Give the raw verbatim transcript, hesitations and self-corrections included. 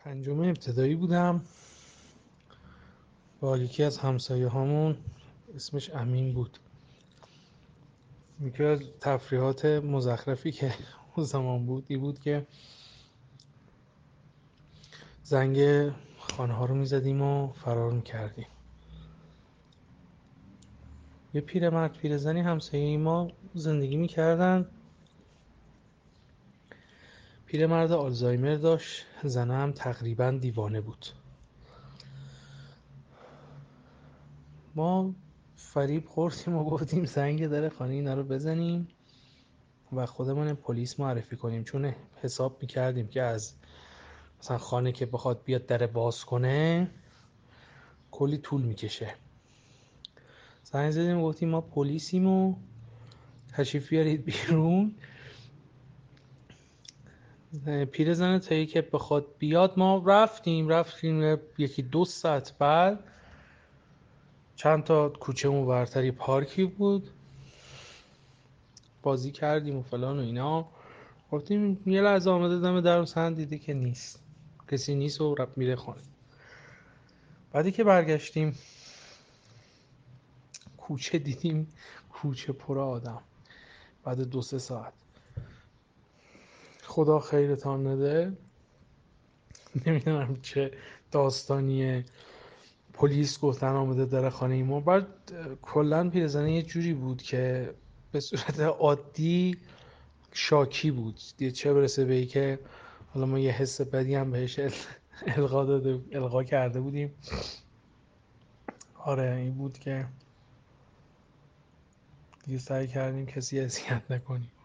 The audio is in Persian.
پنجم ابتدایی بودم، با یکی از همسایه هامون، اسمش امین بود. یکی از تفریحات مزخرفی که اون زمان بود این بود که زنگ خانه ها رو میزدیم و فرار میکردیم. یه پیرمرد پیرزنی همسایه ما زندگی میکردن. پیرمرد آلزایمر داشت، زنه هم تقریبا دیوانه بود. ما فریب خوردیم و گفتیم زنگ در خانه اینا رو بزنیم و خودمون پلیس معرفی کنیم، چون حساب میکردیم که از مثلا خانه که بخواد بیاد در باز کنه کلی طول میکشه. زنگ زدیم گفتیم ما پلیسیم و تشریف بیارید بیرون. پیرزن تایی که بخواد بیاد ما رفتیم رفتیم یکی دو ساعت بعد چند تا کوچه اونورتر پارکی بود، بازی کردیم و فلان و اینا. گفتیم یه لحظه آمده دم در مثلا دیده که نیست، کسی نیست و رفت میره خانه. بعدی که برگشتیم کوچه دیدیم، کوچه پر آدم. بعد دو سه ساعت خدا خیرتان نده، نمیدونم چه داستانیه، پلیس گفتن آمده در خانه ما. بعد کلن پیرزنه یه جوری بود که به صورت عادی شاکی بود، دیگه چه برسه به ای که حالا ما یه حس بدی هم بهش القا داده القا کرده بودیم. آره این بود که دیگه سعی کردیم کسی اذیت نکنیم.